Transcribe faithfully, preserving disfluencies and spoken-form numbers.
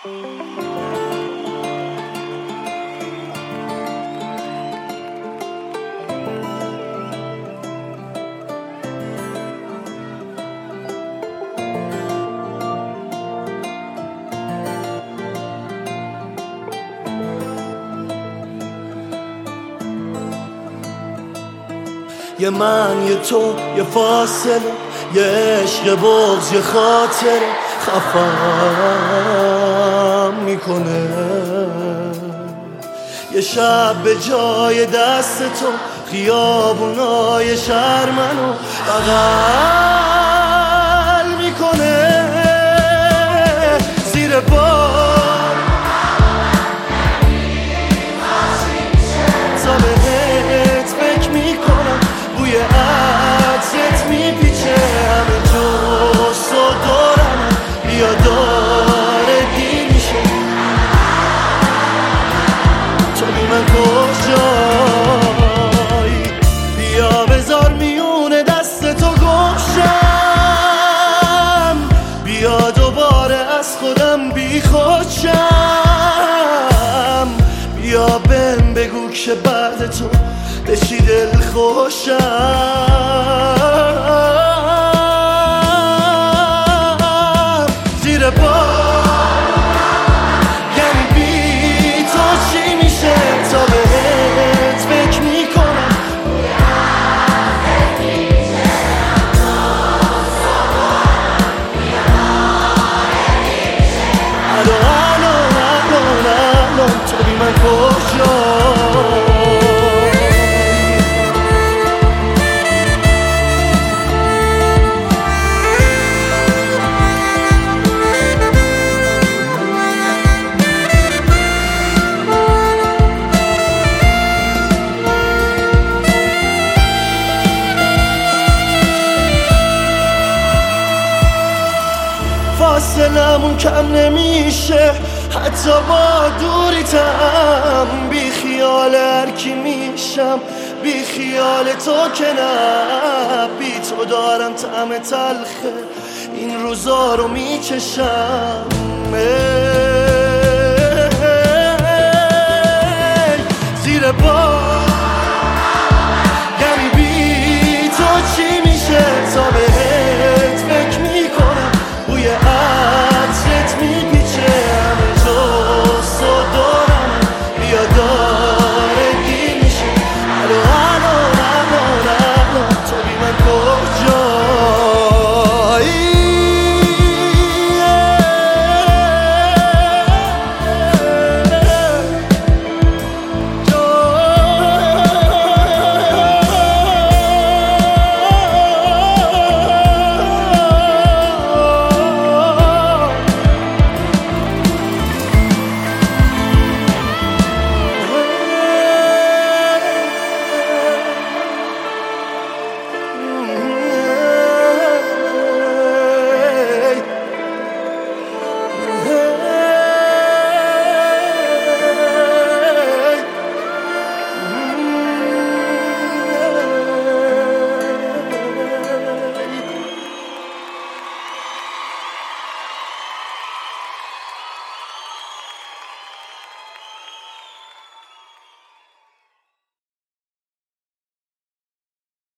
یه من یه تو یه فاصله، یه عشق بغض یه خاطره خفم میکنه. یه شب به جای دست تو خیابونای شهر منو بغل میکنه. زیر بار تا بهت فکر میکنم، بوی عطرت میپیچه همه جست و دورم، بیا داره دیر میشه. تو بی من کجایی؟ بیا بذار میونه دست تو گمشم، بیا دوباره از خودم بی خودشم. بیا بهم بگو که بعد تو بشی دل خوشم. زیر بار یعنی بی تو چی میشه؟ تا بهت فکر میکنم الان الان الان الان تو بی من کجایی؟ فاصلمون کم نمیشه حتی با دوریتم. بی خیال هر کی میشم، بی خیال تو که نه. بی تو دارم طعم تلخه این روزا رو میچشم.